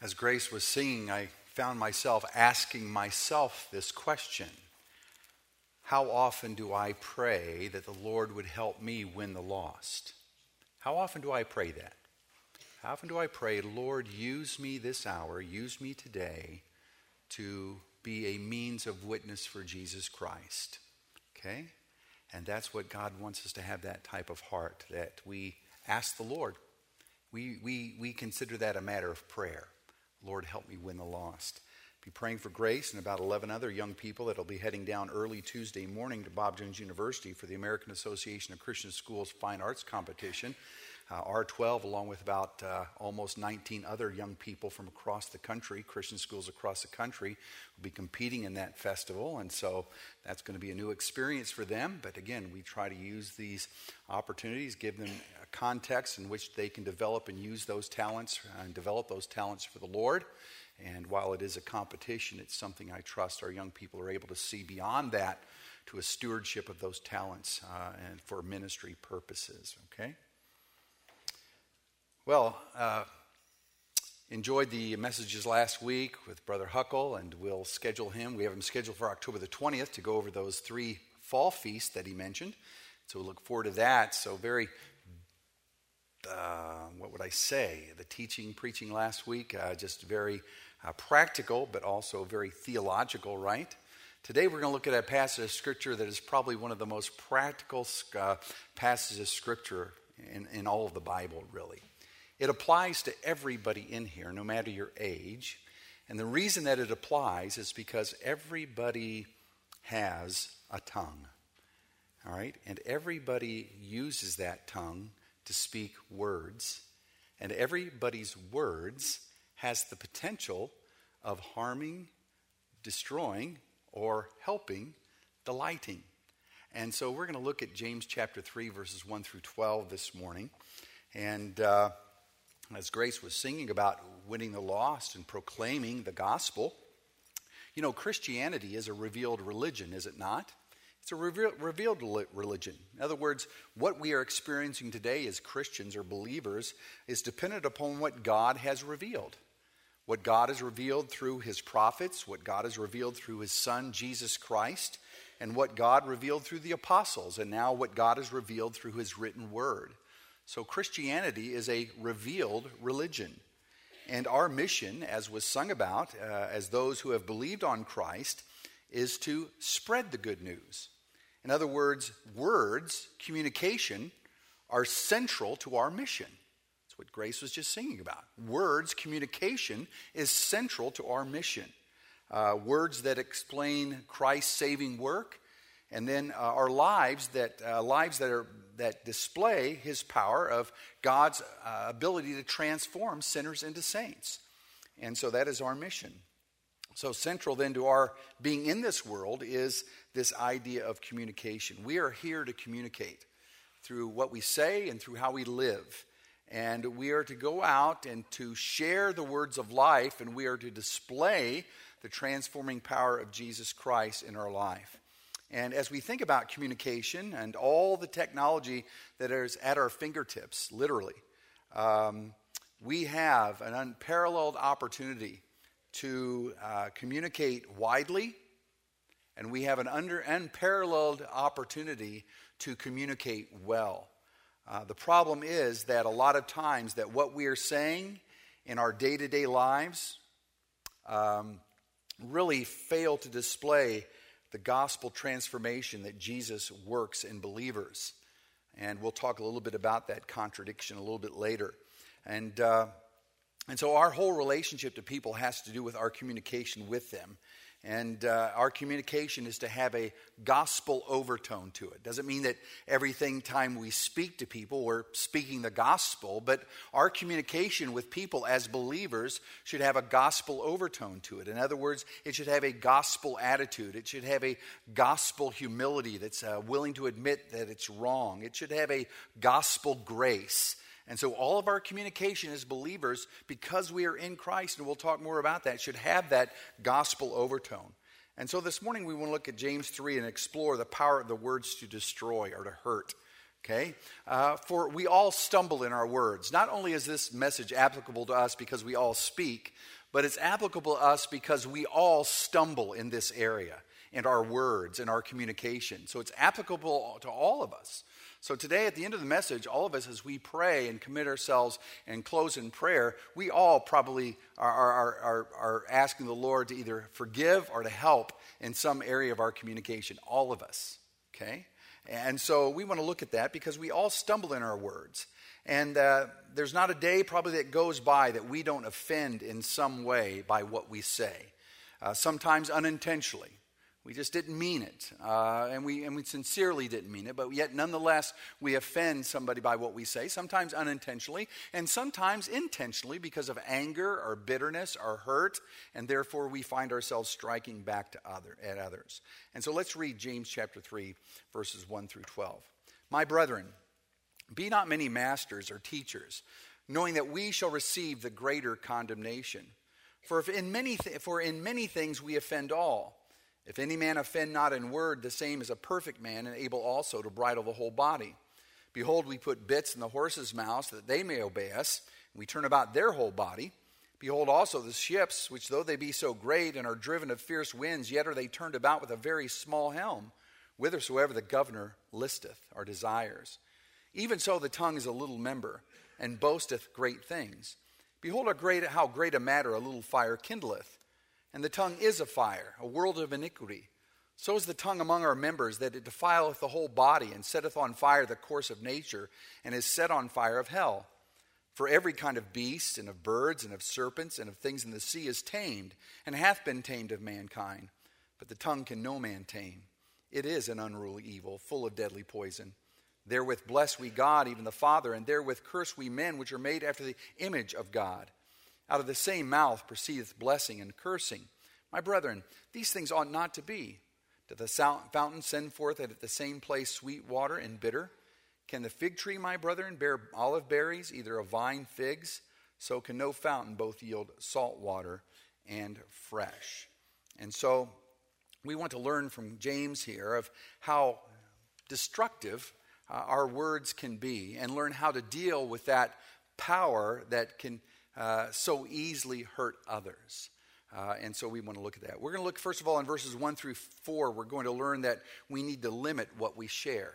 As Grace was singing, I found myself asking myself this question. How often do I pray that the Lord would help me win the lost? How often do I pray that? How often do I pray, Lord, use me this hour, use me today to be a means of witness for Jesus Christ? Okay? And that's what God wants us to have, that type of heart, that we ask the Lord. We consider that a matter of prayer. Lord, help me win the lost. Be praying for Grace and about 11 other young people that will be heading down early Tuesday morning to Bob Jones University for the American Association of Christian Schools Fine Arts Competition. R12, along with about almost 19 other young people from across the country, Christian schools across the country, will be competing in that festival. And so that's going to be a new experience for them. But again, we try to use these opportunities, give them a context in which they can develop and use those talents and develop those talents for the Lord. And while it is a competition, it's something I trust our young people are able to see beyond that to a stewardship of those talents and for ministry purposes. Okay? Well, enjoyed the messages last week with Brother Huckle, and we'll schedule him. We have him scheduled for October the 20th to go over those 3 fall feasts that he mentioned. So we look forward to that. So very, what would I say? The preaching last week, just very practical, but also very theological, right? Today we're going to look at a passage of Scripture that is probably one of the most practical passages of Scripture in all of the Bible, really. It applies to everybody in here, no matter your age. And the reason that it applies is because everybody has a tongue. All right? And everybody uses that tongue to speak words. And everybody's words has the potential of harming, destroying, or helping, delighting. And so we're going to look at James chapter 3, verses 1 through 12 this morning. And as Grace was singing about winning the lost and proclaiming the gospel, you know, Christianity is a revealed religion, is it not? It's a revealed religion. In other words, what we are experiencing today as Christians or believers is dependent upon what God has revealed. What God has revealed through his prophets, what God has revealed through his Son, Jesus Christ, and what God revealed through the apostles, and now what God has revealed through his written word. So Christianity is a revealed religion. And our mission, as was sung about, as those who have believed on Christ, is to spread the good news. In other words, communication, are central to our mission. That's what Grace was just singing about. Communication is central to our mission. Words that explain Christ's saving work, and then our lives that display his power of God's ability to transform sinners into saints. And so that is our mission. So central then to our being in this world is this idea of communication. We are here to communicate through what we say and through how we live. And we are to go out and to share the words of life, and we are to display the transforming power of Jesus Christ in our life. And as we think about communication and all the technology that is at our fingertips, literally, we have an unparalleled opportunity to communicate widely, and we have an unparalleled opportunity to communicate well. The problem is that a lot of times that what we are saying in our day-to-day lives really fail to display the gospel transformation that Jesus works in believers. And we'll talk a little bit about that contradiction a little bit later. And so our whole relationship to people has to do with our communication with them. And our communication is to have a gospel overtone to it. Doesn't mean that time we speak to people, we're speaking the gospel, but our communication with people as believers should have a gospel overtone to it. In other words, it should have a gospel attitude. It should have a gospel humility that's willing to admit that it's wrong. It should have a gospel grace. And so all of our communication as believers, because we are in Christ, and we'll talk more about that, should have that gospel overtone. And so this morning we want to look at James 3 and explore the power of the words to destroy or to hurt. Okay? For we all stumble in our words. Not only is this message applicable to us because we all speak, but it's applicable to us because we all stumble in this area, in our words, in our communication. So it's applicable to all of us. So today, at the end of the message, all of us, as we pray and commit ourselves and close in prayer, we all probably are asking the Lord to either forgive or to help in some area of our communication. All of us, okay? And so we want to look at that because we all stumble in our words. And there's not a day probably that goes by that we don't offend in some way by what we say, sometimes unintentionally. We just didn't mean it, and we sincerely didn't mean it, but yet nonetheless we offend somebody by what we say, sometimes unintentionally, and sometimes intentionally because of anger or bitterness or hurt, and therefore we find ourselves striking back at others. And so let's read James chapter 3, verses 1 through 12. My brethren, be not many masters or teachers, knowing that we shall receive the greater condemnation. For in many things we offend all. If any man offend not in word, the same is a perfect man, and able also to bridle the whole body. Behold, we put bits in the horses' mouths, that they may obey us, and we turn about their whole body. Behold also the ships, which though they be so great, and are driven of fierce winds, yet are they turned about with a very small helm, whithersoever the governor listeth, or desires. Even so the tongue is a little member, and boasteth great things. Behold how great a matter a little fire kindleth. And the tongue is a fire, a world of iniquity. So is the tongue among our members, that it defileth the whole body, and setteth on fire the course of nature, and is set on fire of hell. For every kind of beast, and of birds, and of serpents, and of things in the sea is tamed, and hath been tamed of mankind. But the tongue can no man tame. It is an unruly evil, full of deadly poison. Therewith bless we God, even the Father, and therewith curse we men, which are made after the image of God. Out of the same mouth proceedeth blessing and cursing. My brethren, these things ought not to be. Doth the fountain send forth at the same place sweet water and bitter? Can the fig tree, my brethren, bear olive berries, either a vine figs? So can no fountain both yield salt water and fresh. And so we want to learn from James here of how destructive our words can be, and learn how to deal with that power that can so easily hurt others. And so we want to look at that. We're going to look, first of all, in verses 1 through 4, we're going to learn that we need to limit what we share.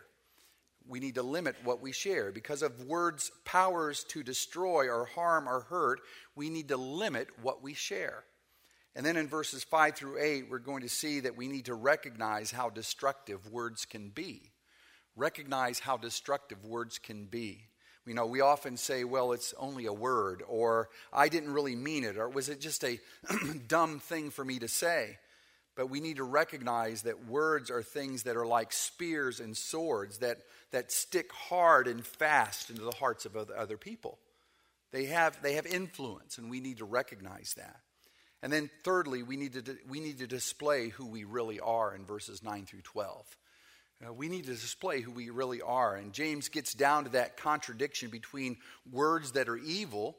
We need to limit what we share. Because of words' powers to destroy or harm or hurt, we need to limit what we share. And then in verses 5 through 8, we're going to see that we need to recognize how destructive words can be. Recognize how destructive words can be. You know, we often say, well, it's only a word, or I didn't really mean it, or was it just a dumb thing for me to say? But we need to recognize that words are things that are like spears and swords that stick hard and fast into the hearts of other people. They have influence, and we need to recognize that. And then thirdly, we need to display who we really are in verses 9 through 12. We need to display who we really are. And James gets down to that contradiction between words that are evil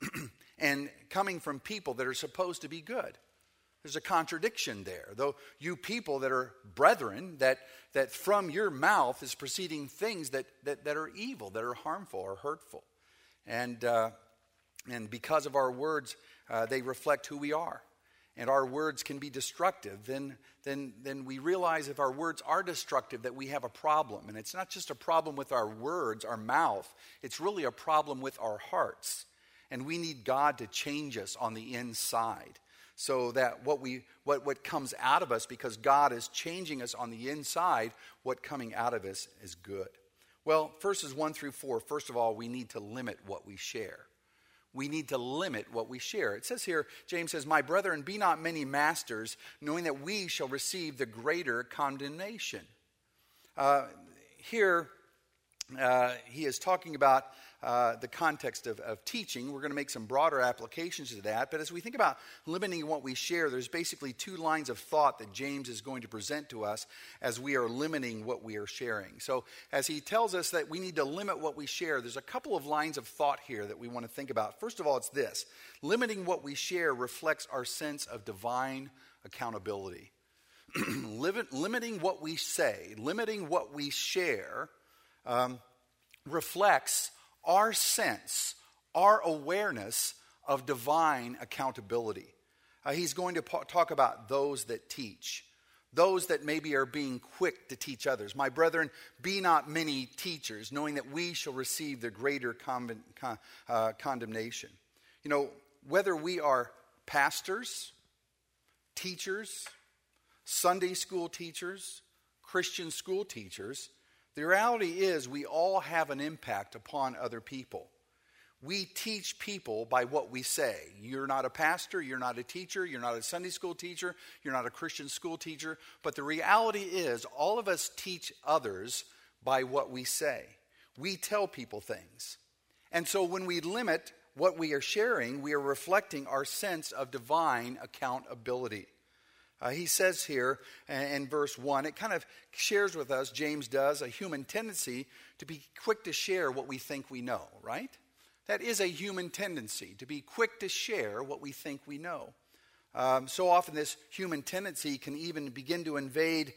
and coming from people that are supposed to be good. There's a contradiction there. Though you people that are brethren, that from your mouth is proceeding things that are evil, that are harmful or hurtful. And because of our words, they reflect who we are. And our words can be destructive, then we realize if our words are destructive that we have a problem. And it's not just a problem with our words, our mouth. It's really a problem with our hearts. And we need God to change us on the inside so that what comes out of us, because God is changing us on the inside, what coming out of us is good. Well, verses 1 through 4, first of all, we need to limit what we share. We need to limit what we share. It says here, James says, my brethren, be not many masters, knowing that we shall receive the greater condemnation. Here, he is talking about the context of teaching. We're going to make some broader applications to that. But as we think about limiting what we share, there's basically two lines of thought that James is going to present to us as we are limiting what we are sharing. So as he tells us that we need to limit what we share, there's a couple of lines of thought here that we want to think about. First of all, it's this. Limiting what we share reflects our sense of divine accountability. Limiting what we say, limiting what we share, reflects our sense, our awareness of divine accountability. He's going to talk about those that teach, those that maybe are being quick to teach others. My brethren, be not many teachers, knowing that we shall receive the greater condemnation. You know, whether we are pastors, teachers, Sunday school teachers, Christian school teachers, the reality is we all have an impact upon other people. We teach people by what we say. You're not a pastor, you're not a teacher, you're not a Sunday school teacher, you're not a Christian school teacher, but the reality is all of us teach others by what we say. We tell people things. And so when we limit what we are sharing, we are reflecting our sense of divine accountability. He says here in verse 1, it kind of shares with us, James does, a human tendency to be quick to share what we think we know, right? That is a human tendency, to be quick to share what we think we know. So often this human tendency can even begin to invade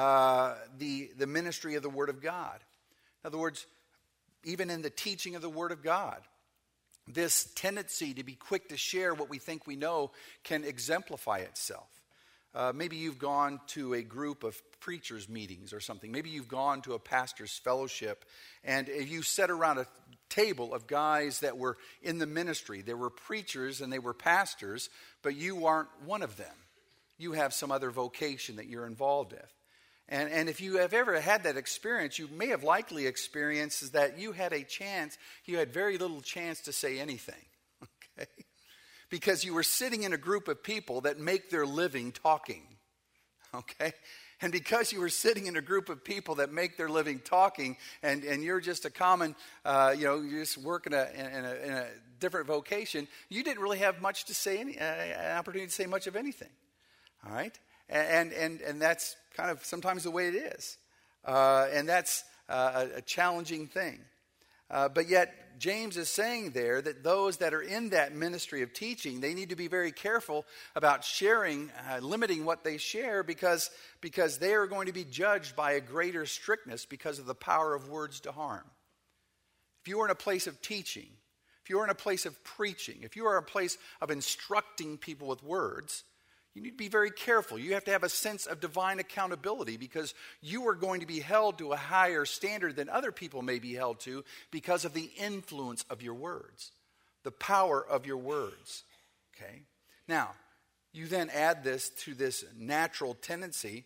the ministry of the Word of God. In other words, even in the teaching of the Word of God, this tendency to be quick to share what we think we know can exemplify itself. Maybe you've gone to a group of preachers' meetings or something. Maybe you've gone to a pastor's fellowship, and you sat around a table of guys that were in the ministry. They were preachers and they were pastors, but you aren't one of them. You have some other vocation that you're involved with. And if you have ever had that experience, you may have likely experienced is that you had very little chance to say anything, okay? Because you were sitting in a group of people that make their living talking, okay? And because you were sitting in a group of people that make their living talking, and you're just a common, you're just working in a different vocation, you didn't really have much to say, an opportunity to say much of anything, all right? And that's kind of sometimes the way it is. And that's a challenging thing. But yet, James is saying there that those that are in that ministry of teaching, they need to be very careful about sharing, limiting what they share because they are going to be judged by a greater strictness because of the power of words to harm. If you are in a place of teaching, if you are in a place of preaching, if you are in a place of instructing people with words, you need to be very careful. You have to have a sense of divine accountability because you are going to be held to a higher standard than other people may be held to because of the influence of your words, the power of your words. Okay? Now, you then add this to this natural tendency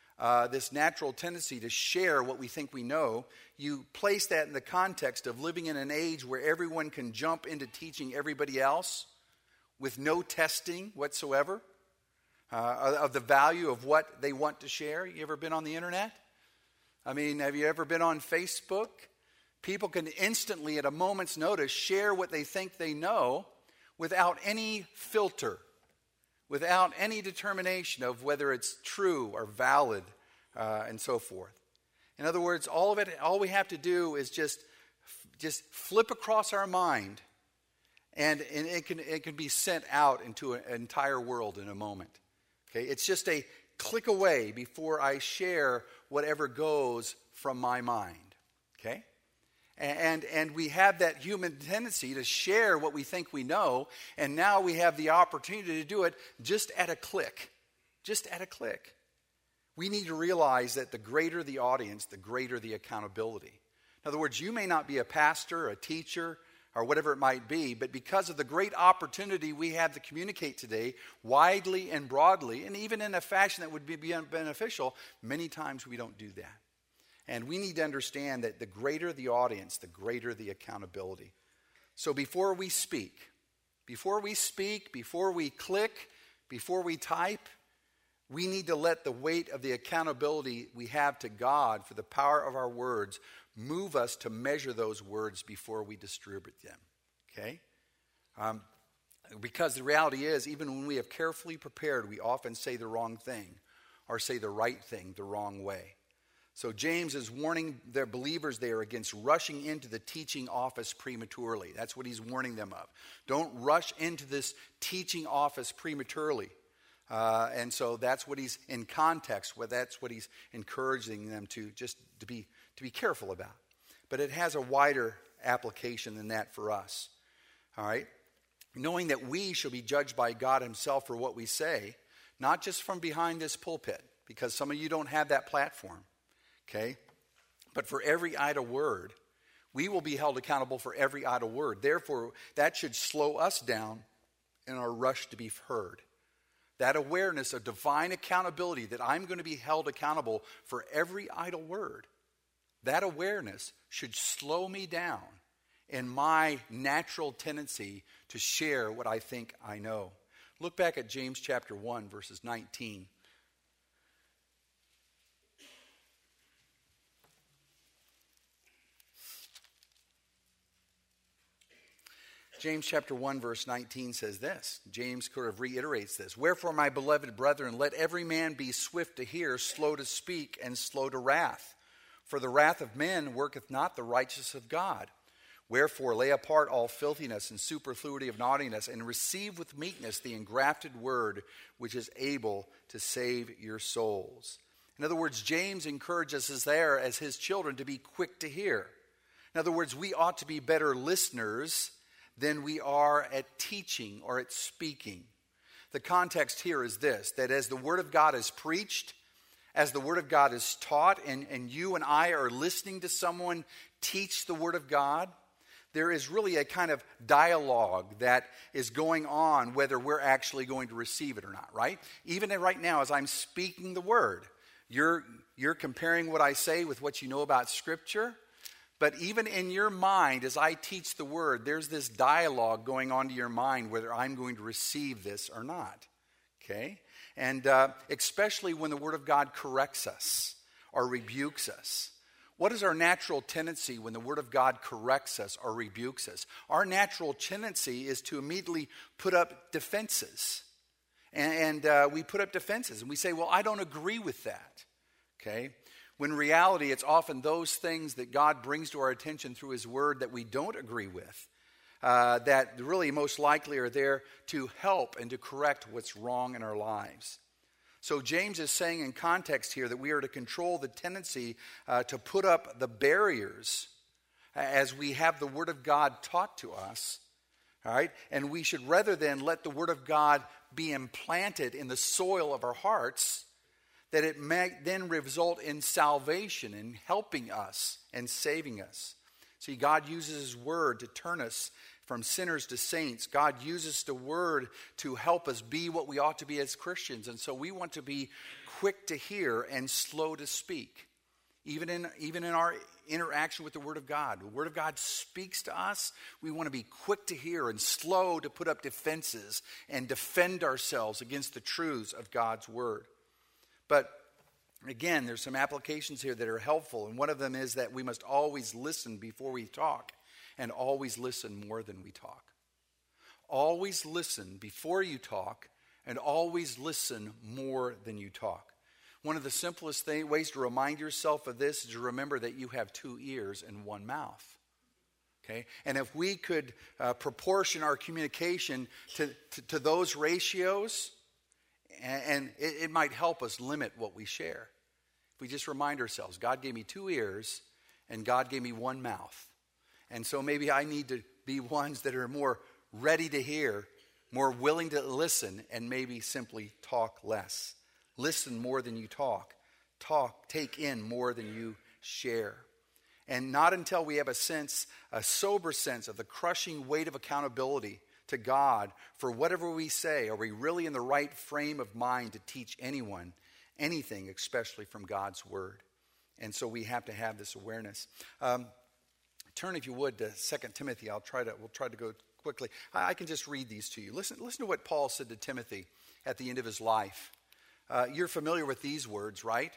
to share what we think we know. You place that in the context of living in an age where everyone can jump into teaching everybody else with no testing whatsoever. Of the value of what they want to share. You ever been on the internet? I mean, have you ever been on Facebook? People can instantly, at a moment's notice, share what they think they know without any filter, without any determination of whether it's true or valid, and so forth. In other words, all we have to do is just flip across our mind, and it can be sent out into an entire world in a moment. Okay, it's just a click away before I share whatever goes from my mind. Okay? And we have that human tendency to share what we think we know, and now we have the opportunity to do it just at a click. Just at a click. We need to realize that the greater the audience, the greater the accountability. In other words, you may not be a pastor, a teacher, or whatever it might be, but because of the great opportunity we have to communicate today widely and broadly, and even in a fashion that would be beneficial, many times we don't do that. And we need to understand that the greater the audience, the greater the accountability. So before we speak, before we click, before we type, we need to let the weight of the accountability we have to God for the power of our words move us to measure those words before we distribute them, okay? Because the reality is, even when we have carefully prepared, we often say the wrong thing or say the right thing the wrong way. So James is warning their believers there against rushing into the teaching office prematurely. That's what he's warning them of. Don't rush into this teaching office prematurely. And so that's what he's in context with. That's what he's encouraging them to be careful about. but it has a wider application than that for us. All right? Knowing that we shall be judged by God himself for what we say, not just from behind this pulpit, because some of you don't have that platform, okay? But for every idle word, we will be held accountable for every idle word. Therefore, that should slow us down in our rush to be heard. That awareness of divine accountability, that I'm going to be held accountable for every idle word, that awareness should slow me down in my natural tendency to share what I think I know. Look back at James chapter 1, verses 19. James chapter 1, verse 19 says this. James sort of reiterates this. Wherefore, my beloved brethren, let every man be swift to hear, slow to speak, and slow to wrath. For the wrath of men worketh not the righteousness of God. Wherefore, lay apart all filthiness and superfluity of naughtiness, and receive with meekness the engrafted word, which is able to save your souls. In other words, James encourages us there as his children to be quick to hear. In other words, we ought to be better listeners than we are at teaching or at speaking. The context here is this, that as the Word of God is preached, as the Word of God is taught, and you and I are listening to someone teach the Word of God, there is really a kind of dialogue that is going on whether we're actually going to receive it or not, right? Even right now as I'm speaking the Word, you're comparing what I say with what you know about Scripture. But even in your mind, as I teach the Word, there's this dialogue going on to your mind whether I'm going to receive this or not. Okay? And especially when the Word of God corrects us or rebukes us. What is our natural tendency when the Word of God corrects us or rebukes us? Our natural tendency is to immediately put up defenses. And we put up defenses and we say, well, I don't agree with that. Okay? When in reality, it's often those things that God brings to our attention through His Word that we don't agree with, that really most likely are there to help and to correct what's wrong in our lives. So James is saying in context here that we are to control the tendency to put up the barriers as we have the Word of God taught to us, all right? And we should rather than let the Word of God be implanted in the soil of our hearts, that it may then result in salvation, in helping us and saving us. See, God uses His Word to turn us from sinners to saints. God uses the Word to help us be what we ought to be as Christians. And so we want to be quick to hear and slow to speak. Even in our interaction with the Word of God. The Word of God speaks to us. We want to be quick to hear and slow to put up defenses and defend ourselves against the truths of God's Word. But again, there's some applications here that are helpful, and one of them is that we must always listen before we talk, and always listen more than we talk. Always listen before you talk, and always listen more than you talk. One of the simplest ways to remind yourself of this is to remember that you have 2 ears and 1 mouth. Okay? And if we could proportion our communication to those ratios, and it might help us limit what we share. If we just remind ourselves, God gave me 2 ears and God gave me 1 mouth. And so maybe I need to be ones that are more ready to hear, more willing to listen, and maybe simply talk less. Listen more than you talk. Take in more than you share. And not until we have a sober sense of the crushing weight of accountability to God for whatever we say, are we really in the right frame of mind to teach anyone anything, especially from God's Word. And so we have to have this awareness. Turn, if you would, to 2 Timothy. We'll try to go quickly. I can just read these to you. Listen to what Paul said to Timothy at the end of his life. You're familiar with these words, right?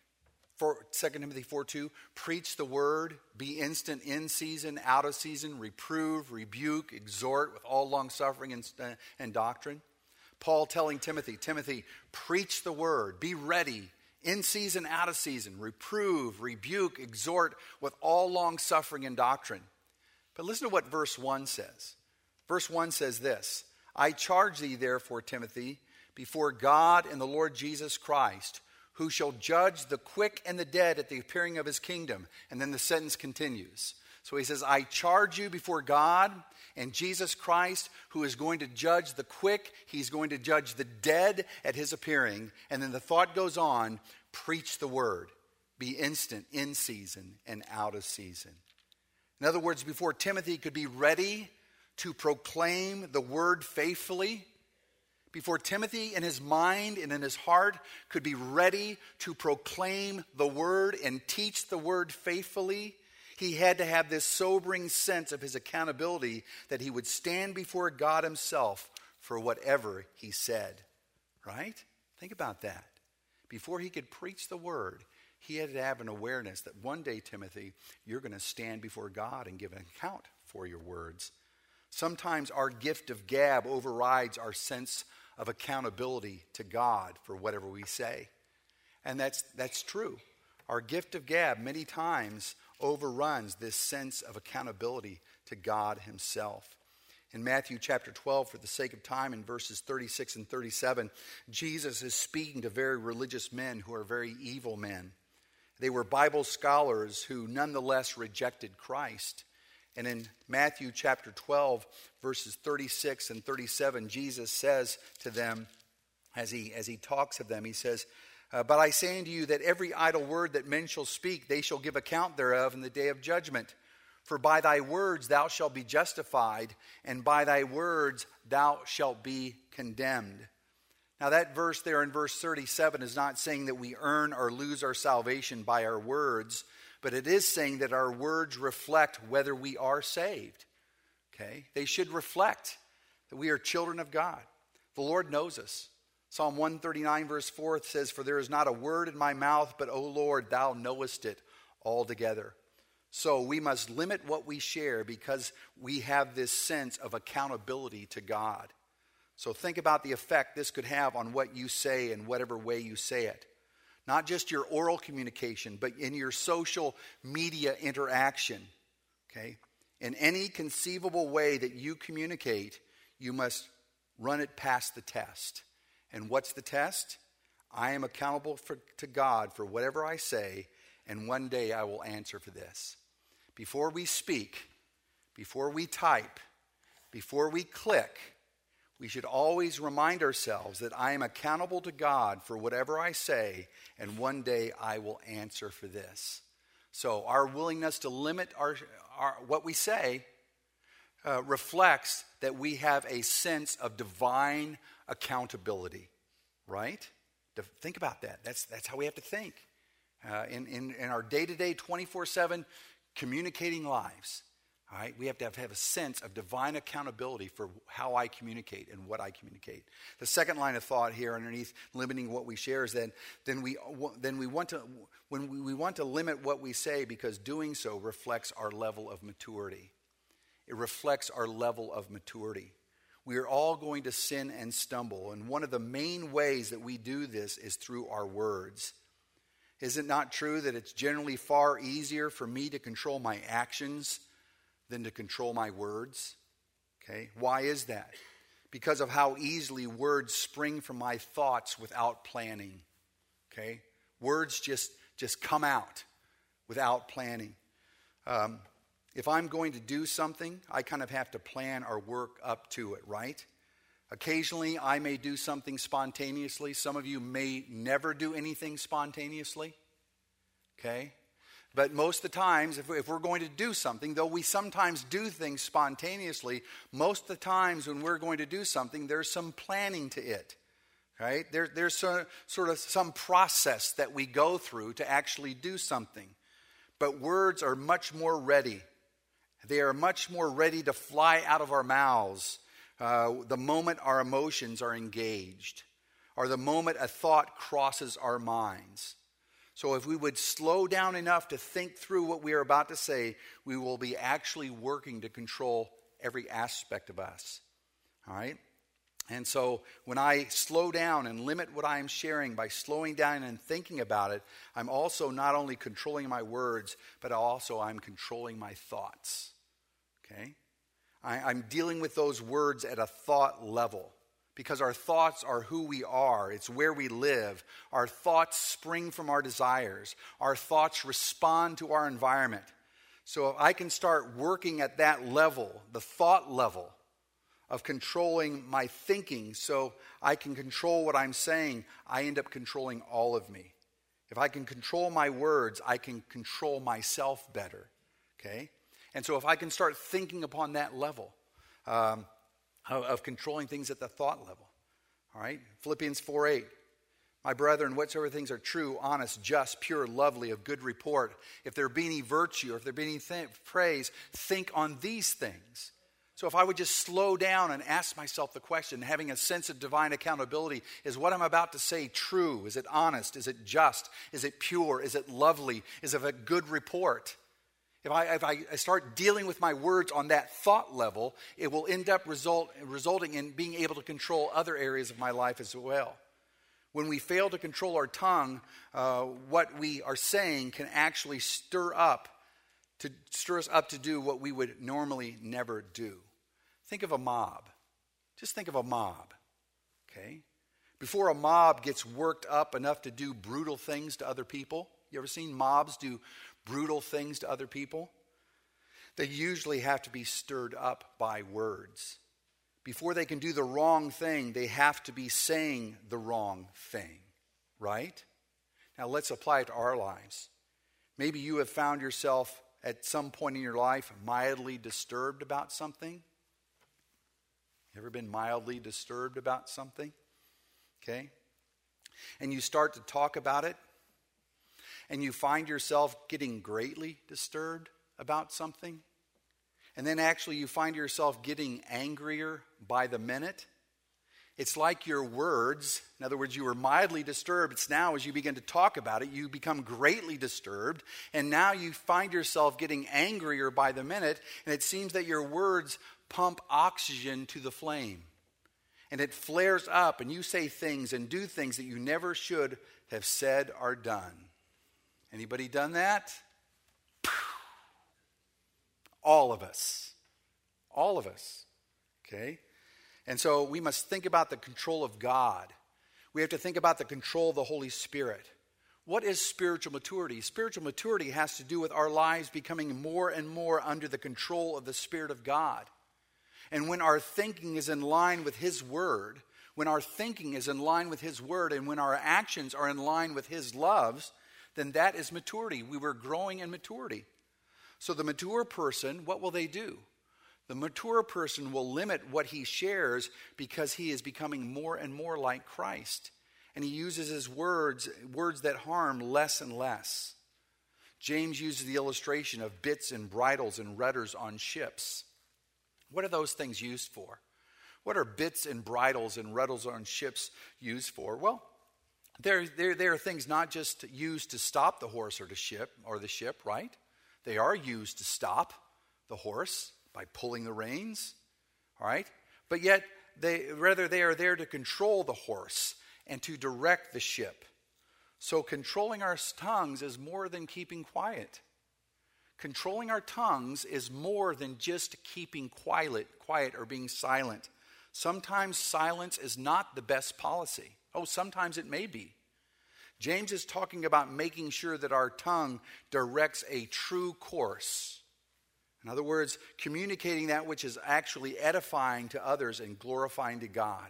2 Timothy 4:2, preach the word, be instant in season, out of season, reprove, rebuke, exhort with all long-suffering and doctrine. Paul telling Timothy, preach the word, be ready, in season, out of season, reprove, rebuke, exhort with all long-suffering and doctrine. But listen to what verse 1 says. Verse 1 says this, I charge thee therefore, Timothy, before God and the Lord Jesus Christ, who shall judge the quick and the dead at the appearing of his kingdom. And then the sentence continues. So he says, I charge you before God and Jesus Christ, who is going to judge the quick. He's going to judge the dead at his appearing. And then the thought goes on, preach the word. Be instant, in season and out of season. In other words, before Timothy could be ready to proclaim the word faithfully, before Timothy in his mind and in his heart could be ready to proclaim the word and teach the word faithfully, he had to have this sobering sense of his accountability that he would stand before God himself for whatever he said. Right? Think about that. Before he could preach the word, he had to have an awareness that one day, Timothy, you're going to stand before God and give an account for your words. Sometimes our gift of gab overrides our sense of accountability to God for whatever we say. And that's true. Our gift of gab many times overruns this sense of accountability to God himself. In Matthew chapter 12, for the sake of time, in verses 36 and 37, Jesus is speaking to very religious men who are very evil men. They were Bible scholars who nonetheless rejected Christ. And in Matthew chapter 12, verses 36 and 37, Jesus says to them, as he talks of them, he says, but I say unto you that every idle word that men shall speak, they shall give account thereof in the day of judgment. For by thy words thou shalt be justified, and by thy words thou shalt be condemned. Now that verse there in verse 37 is not saying that we earn or lose our salvation by our words, but it is saying that our words reflect whether we are saved. Okay? They should reflect that we are children of God. The Lord knows us. Psalm 139 verse 4 says, for there is not a word in my mouth, but O Lord, thou knowest it altogether. So we must limit what we share because we have this sense of accountability to God. So think about the effect this could have on what you say in whatever way you say it. Not just your oral communication, but in your social media interaction. Okay? In any conceivable way that you communicate, you must run it past the test. And what's the test? I am accountable to God for whatever I say, and one day I will answer for this. Before we speak, before we type, before we click, we should always remind ourselves that I am accountable to God for whatever I say, and one day I will answer for this. So our willingness to limit our what we say reflects that we have a sense of divine accountability, right? Think about that. That's how we have to think. In our day-to-day 24/7 communicating lives. All right, we have to have a sense of divine accountability for how I communicate and what I communicate. The second line of thought here underneath limiting what we share is that we want to limit what we say because doing so reflects our level of maturity. It reflects our level of maturity. We are all going to sin and stumble, and one of the main ways that we do this is through our words. Is it not true that it's generally far easier for me to control my actions than to control my words? Okay, why is that? Because of how easily words spring from my thoughts without planning. Okay, words just come out without planning. If I'm going to do something, I kind of have to plan or work up to it, right? Occasionally, I may do something spontaneously. Some of you may never do anything spontaneously. Okay? But most of the times, if we're going to do something, though we sometimes do things spontaneously, most of the times when we're going to do something, there's some planning to it. Right? There's sort of some process that we go through to actually do something. But words are much more ready. They are much more ready to fly out of our mouths the moment our emotions are engaged, or the moment a thought crosses our minds. So if we would slow down enough to think through what we are about to say, we will be actually working to control every aspect of us. All right? And so when I slow down and limit what I am sharing by slowing down and thinking about it, I'm also not only controlling my words, but also I'm controlling my thoughts. Okay? I'm dealing with those words at a thought level because our thoughts are who we are. It's where we live. Our thoughts spring from our desires. Our thoughts respond to our environment. So if I can start working at that level, the thought level of controlling my thinking so I can control what I'm saying, I end up controlling all of me. If I can control my words, I can control myself better. Okay? And so if I can start thinking upon that level of controlling things at the thought level. All right? Philippians 4:8. My brethren, whatsoever things are true, honest, just, pure, lovely, of good report, if there be any virtue, or if there be any praise, think on these things. So if I would just slow down and ask myself the question, having a sense of divine accountability, is what I'm about to say true? Is it honest? Is it just? Is it pure? Is it lovely? Is it of a good report? If I start dealing with my words on that thought level, it will end up resulting in being able to control other areas of my life as well. When we fail to control our tongue, what we are saying can actually stir us up to do what we would normally never do. Think of a mob. Just think of a mob, okay? Before a mob gets worked up enough to do brutal things to other people, you ever seen mobs do brutal things to other people? They usually have to be stirred up by words. Before they can do the wrong thing, they have to be saying the wrong thing, right? Now let's apply it to our lives. Maybe you have found yourself at some point in your life mildly disturbed about something. Ever been mildly disturbed about something? Okay? And you start to talk about it, and you find yourself getting greatly disturbed about something. And then actually you find yourself getting angrier by the minute. It's like your words, in other words, you were mildly disturbed. It's now as you begin to talk about it, you become greatly disturbed. And now you find yourself getting angrier by the minute. And it seems that your words pump oxygen to the flame. And it flares up and you say things and do things that you never should have said or done. Anybody done that? All of us. All of us. Okay? And so we must think about the control of God. We have to think about the control of the Holy Spirit. What is spiritual maturity? Spiritual maturity has to do with our lives becoming more and more under the control of the Spirit of God. And when our thinking is in line with His Word, when our thinking is in line with His Word, and when our actions are in line with His loves, then that is maturity. We were growing in maturity. So the mature person, what will they do? The mature person will limit what he shares because he is becoming more and more like Christ. And he uses his words that harm less and less. James uses the illustration of bits and bridles and rudders on ships. What are those things used for? What are bits and bridles and rudders on ships used for? Well, there are things not just used to stop the horse or the ship, right? They are used to stop the horse by pulling the reins, all right? But yet, they are there to control the horse and to direct the ship. So controlling our tongues is more than keeping quiet. Controlling our tongues is more than just keeping quiet or being silent. Sometimes silence is not the best policy. Oh, sometimes it may be. James is talking about making sure that our tongue directs a true course. In other words, communicating that which is actually edifying to others and glorifying to God.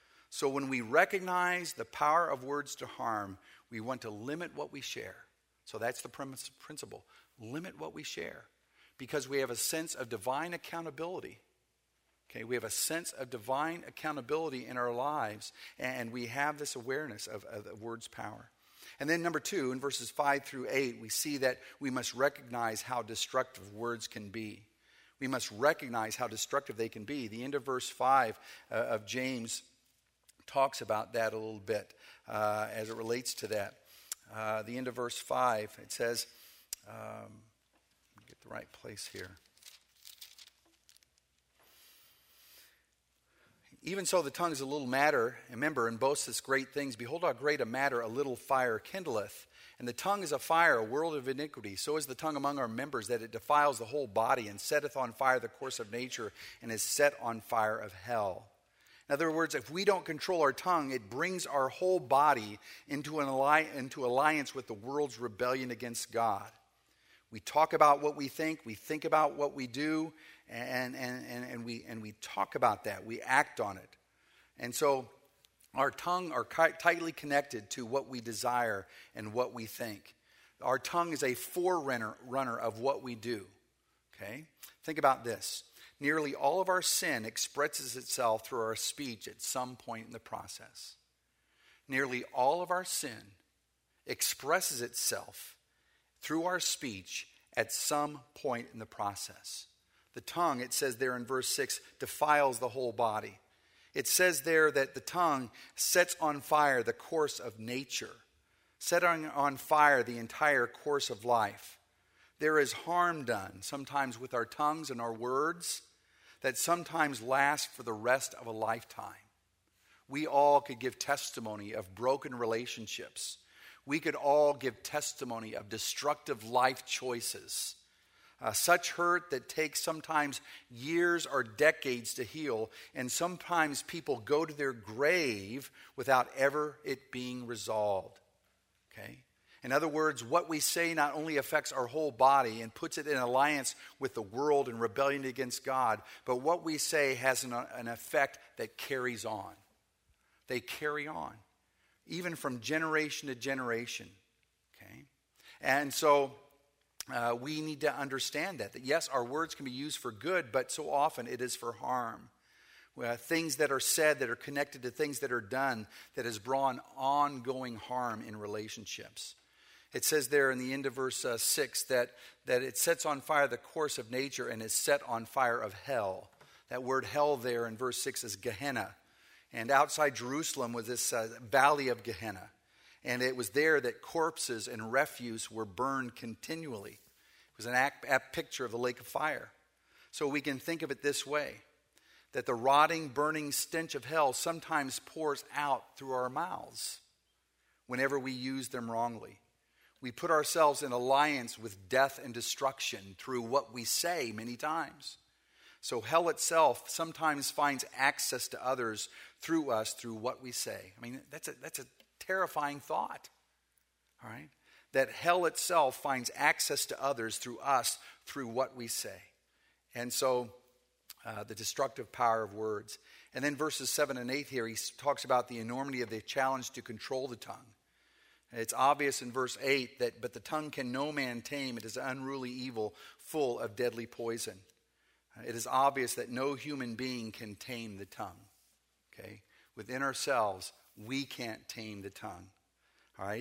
So when we recognize the power of words to harm, we want to limit what we share. So that's the principle. Limit what we share. Because we have a sense of divine accountability. Okay, we have a sense of divine accountability in our lives, and we have this awareness of the word's power. And then number 2, in verses 5 through 8, we see that we must recognize how destructive words can be. We must recognize how destructive they can be. The end of verse 5 of James talks about that a little bit as it relates to that. The end of verse 5, it says, get the right place here. Even so, the tongue is a little matter, remember, and boasteth great things. Behold, how great a matter a little fire kindleth. And the tongue is a fire, a world of iniquity. So is the tongue among our members, that it defiles the whole body, and setteth on fire the course of nature, and is set on fire of hell. In other words, if we don't control our tongue, it brings our whole body into alliance with the world's rebellion against God. We talk about what we think about what we do, and we talk about that. We act on it. And so our tongue are tightly connected to what we desire and what we think. Our tongue is a forerunner of what we do. Okay? Think about this. Nearly all of our sin expresses itself through our speech at some point in the process. Nearly all of our sin expresses itself through our speech at some point in the process. The tongue, it says there in verse 6, defiles the whole body. It says there that the tongue sets on fire the course of nature, setting on fire the entire course of life. There is harm done, sometimes with our tongues and our words, that sometimes last for the rest of a lifetime. We all could give testimony of broken relationships. We could all give testimony of destructive life choices. Such hurt that takes sometimes years or decades to heal, and sometimes people go to their grave without ever it being resolved. Okay? In other words, what we say not only affects our whole body and puts it in alliance with the world and rebellion against God, but what we say has an effect that carries on. They carry on, even from generation to generation. Okay? And so we need to understand that yes, our words can be used for good, but so often it is for harm. Things that are said that are connected to things that are done that has brought ongoing harm in relationships. It says there in the end of verse 6 that it sets on fire the course of nature and is set on fire of hell. That word hell there in verse 6 is Gehenna. And outside Jerusalem was this valley of Gehenna. And it was there that corpses and refuse were burned continually. It was an apt picture of the lake of fire. So we can think of it this way, that the rotting, burning stench of hell sometimes pours out through our mouths whenever we use them wrongly. We put ourselves in alliance with death and destruction through what we say many times. So hell itself sometimes finds access to others through us, through what we say. I mean, that's a terrifying thought, all right? That hell itself finds access to others through us, through what we say. And so the destructive power of words. And then verses 7 and 8 here, he talks about the enormity of the challenge to control the tongue. It's obvious in verse 8 that, but the tongue can no man tame. It is unruly evil, full of deadly poison. It is obvious that no human being can tame the tongue. Okay? Within ourselves, we can't tame the tongue. All right?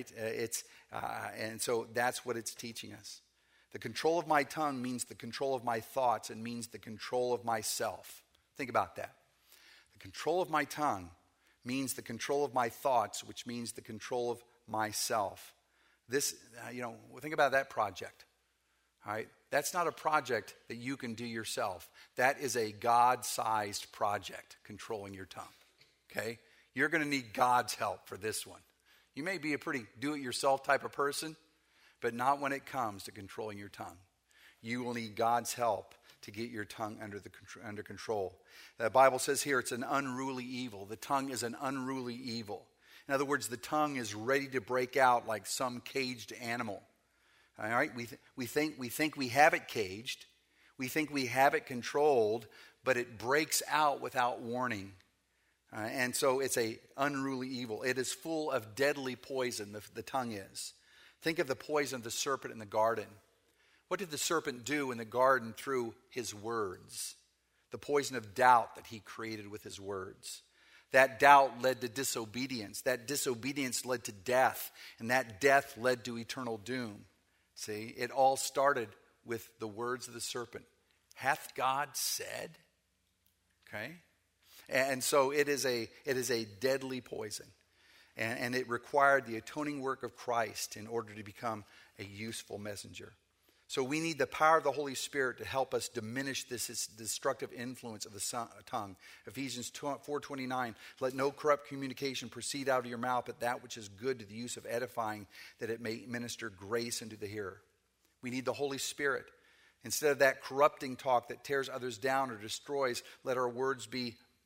And so that's what it's teaching us. The control of my tongue means the control of my thoughts and means the control of myself. Think about that. The control of my tongue means the control of my thoughts, which means the control of myself. This, think about that project. All right? That's not a project that you can do yourself. That is a God-sized project, controlling your tongue. Okay? You're going to need God's help for this one. You may be a pretty do-it-yourself type of person, but not when it comes to controlling your tongue. You will need God's help to get your tongue under control. The Bible says here it's an unruly evil. The tongue is an unruly evil. In other words, the tongue is ready to break out like some caged animal. All right, we think we have it caged, we think we have it controlled, but it breaks out without warning. And so it's a unruly evil. It is full of deadly poison, the tongue is. Think of the poison of the serpent in the garden. What did the serpent do in the garden through his words? The poison of doubt that he created with his words. That doubt led to disobedience. That disobedience led to death. And that death led to eternal doom. See, it all started with the words of the serpent. Hath God said? Okay? And so it is a deadly poison. And it required the atoning work of Christ in order to become a useful messenger. So we need the power of the Holy Spirit to help us diminish this destructive influence of the tongue. Ephesians 4:29, let no corrupt communication proceed out of your mouth, but that which is good to the use of edifying, that it may minister grace unto the hearer. We need the Holy Spirit. Instead of that corrupting talk that tears others down or destroys, let our words be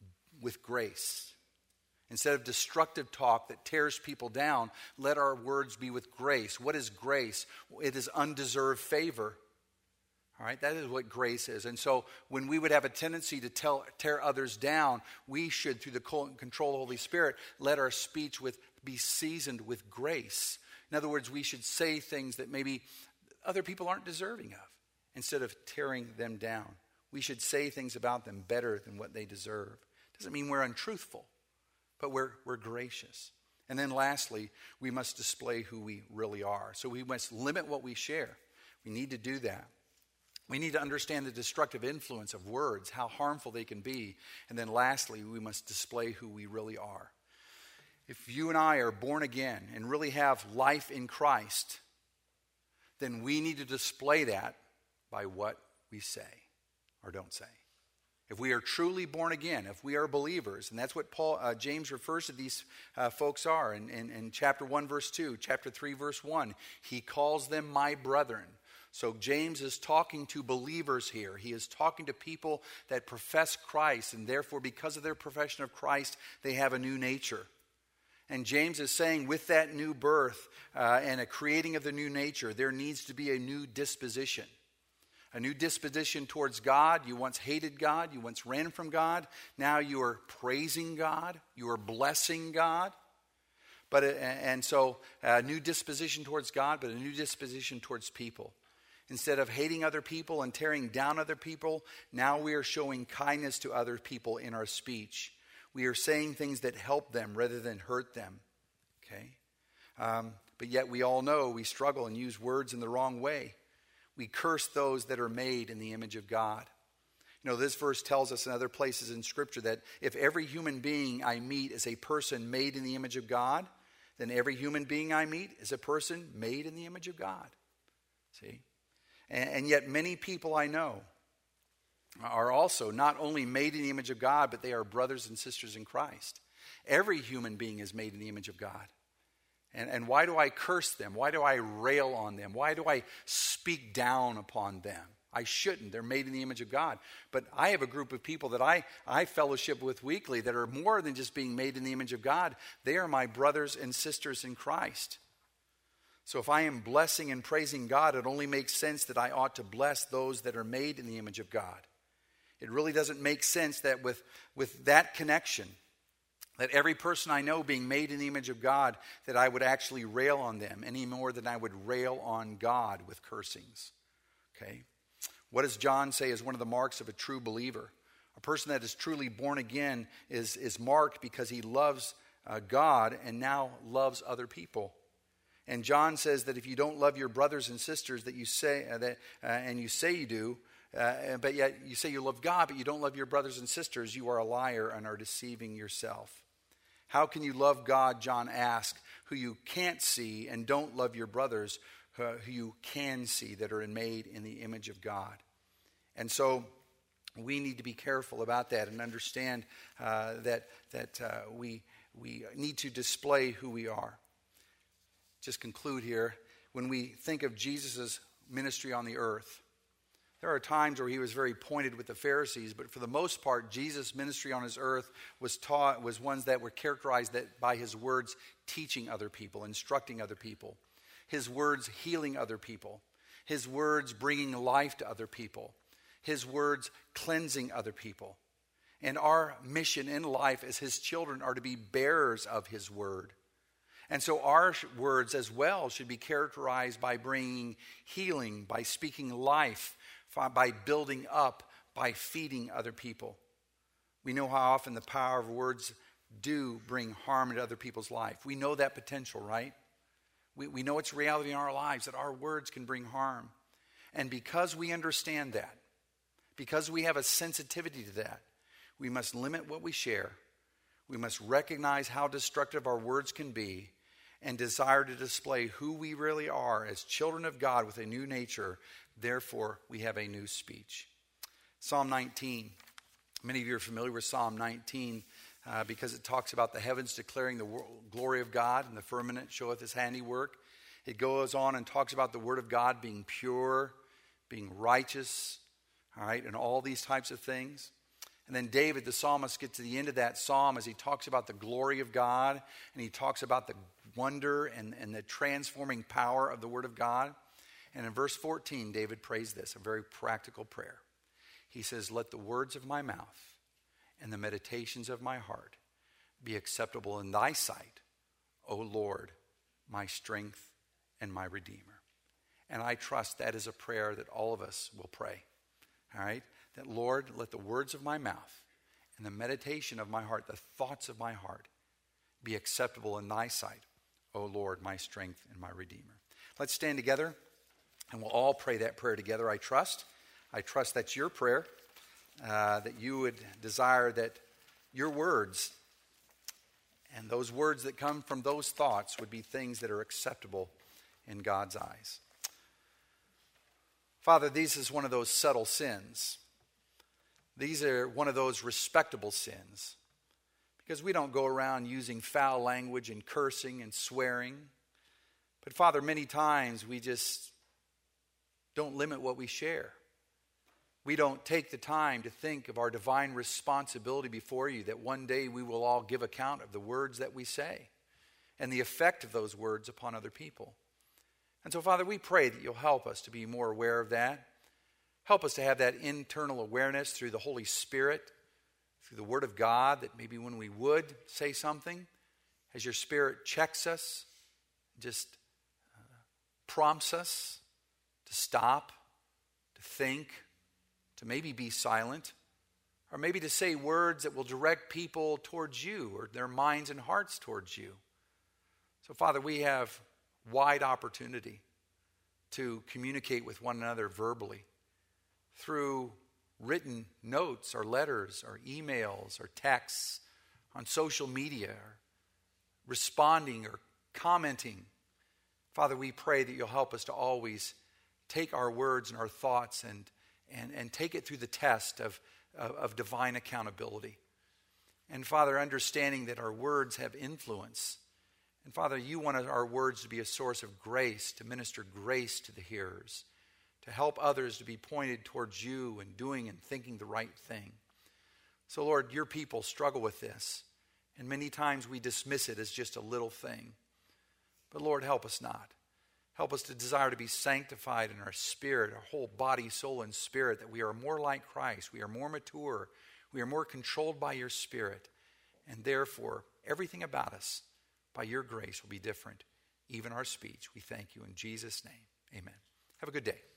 with grace. Instead of destructive talk that tears people down, let our words be with grace. What is grace? It is undeserved favor. All right, that is what grace is. And so when we would have a tendency to tear others down, we should, through the control of the Holy Spirit, let our speech be seasoned with grace. In other words, we should say things that maybe other people aren't deserving of, instead of tearing them down. We should say things about them better than what they deserve. Doesn't mean we're untruthful, but we're gracious. And then lastly, we must display who we really are. So we must limit what we share. We need to do that. We need to understand the destructive influence of words, how harmful they can be. And then lastly, we must display who we really are. If you and I are born again and really have life in Christ, then we need to display that by what we say or don't say. If we are truly born again, if we are believers, and that's what James refers to these folks are in chapter 1, verse 2, chapter 3, verse 1, he calls them my brethren. So James is talking to believers here. He is talking to people that profess Christ, and therefore because of their profession of Christ, they have a new nature. And James is saying with that new birth and a creating of the new nature, there needs to be a new disposition. A new disposition towards God. You once hated God. You once ran from God. Now you are praising God. You are blessing God. So a new disposition towards God, but a new disposition towards people. Instead of hating other people and tearing down other people, now we are showing kindness to other people in our speech. We are saying things that help them rather than hurt them. Okay? But yet we all know we struggle and use words in the wrong way. We curse those that are made in the image of God. You know, this verse tells us in other places in Scripture that if every human being I meet is a person made in the image of God, then every human being I meet is a person made in the image of God. See? And yet many people I know are also not only made in the image of God, but they are brothers and sisters in Christ. Every human being is made in the image of God. And why do I curse them? Why do I rail on them? Why do I speak down upon them? I shouldn't. They're made in the image of God. But I have a group of people that I fellowship with weekly that are more than just being made in the image of God. They are my brothers and sisters in Christ. So if I am blessing and praising God, it only makes sense that I ought to bless those that are made in the image of God. It really doesn't make sense that with that connection, that every person I know being made in the image of God, that I would actually rail on them any more than I would rail on God with cursings. Okay? What does John say is one of the marks of a true believer? A person that is truly born again is marked because he loves God and now loves other people. And John says that if you don't love your brothers and sisters that you say and you say you do, but yet you say you love God, but you don't love your brothers and sisters, you are a liar and are deceiving yourself. How can you love God, John asks, who you can't see, and don't love your brothers who you can see that are made in the image of God? And so we need to be careful about that and understand that we need to display who we are. Just conclude here. When we think of Jesus' ministry on the earth, there are times where he was very pointed with the Pharisees, but for the most part, Jesus' ministry on his earth was ones that were characterized by his words teaching other people, instructing other people, his words healing other people, his words bringing life to other people, his words cleansing other people. And our mission in life as his children are to be bearers of his word. And so our words as well should be characterized by bringing healing, by speaking life, by building up, by feeding other people. We know how often the power of words do bring harm into other people's life. We know that potential, right? We know it's reality in our lives that our words can bring harm. And because we understand that, because we have a sensitivity to that, we must limit what we share. We must recognize how destructive our words can be and desire to display who we really are as children of God with a new nature. Therefore, we have a new speech. Psalm 19. Many of you are familiar with Psalm 19 because it talks about the heavens declaring the glory of God and the firmament showeth his handiwork. It goes on and talks about the word of God being pure, being righteous, all right, and all these types of things. And then David, the psalmist, gets to the end of that psalm as he talks about the glory of God, and he talks about the wonder and the transforming power of the Word of God. And in verse 14, David prays this, a very practical prayer. He says, "Let the words of my mouth and the meditations of my heart be acceptable in thy sight, O Lord, my strength and my Redeemer." And I trust that is a prayer that all of us will pray. All right? That, Lord, let the words of my mouth and the meditation of my heart, the thoughts of my heart, be acceptable in thy sight, O Lord, my strength and my Redeemer. Let's stand together and we'll all pray that prayer together, I trust. I trust that's your prayer, that you would desire that your words and those words that come from those thoughts would be things that are acceptable in God's eyes. Father, this is one of those subtle sins. These are one of those respectable sins, because we don't go around using foul language and cursing and swearing. But Father, many times we just don't limit what we share. We don't take the time to think of our divine responsibility before you, that one day we will all give account of the words that we say and the effect of those words upon other people. And so, Father, we pray that you'll help us to be more aware of that. Help us to have that internal awareness through the Holy Spirit, through the Word of God, that maybe when we would say something, as your Spirit checks us, just prompts us to stop, to think, to maybe be silent, or maybe to say words that will direct people towards you or their minds and hearts towards you. So, Father, we have wide opportunity to communicate with one another verbally through written notes or letters or emails or texts, on social media, or responding or commenting. Father, we pray that you'll help us to always take our words and our thoughts and take it through the test of divine accountability. And Father, understanding that our words have influence. And Father, you want our words to be a source of grace, to minister grace to the hearers, to help others to be pointed towards you and doing and thinking the right thing. So Lord, your people struggle with this, and many times we dismiss it as just a little thing. But Lord, help us not. Help us to desire to be sanctified in our spirit, our whole body, soul, and spirit, that we are more like Christ, we are more mature, we are more controlled by your Spirit, and therefore everything about us, by your grace, will be different, even our speech. We thank you in Jesus' name. Amen. Have a good day.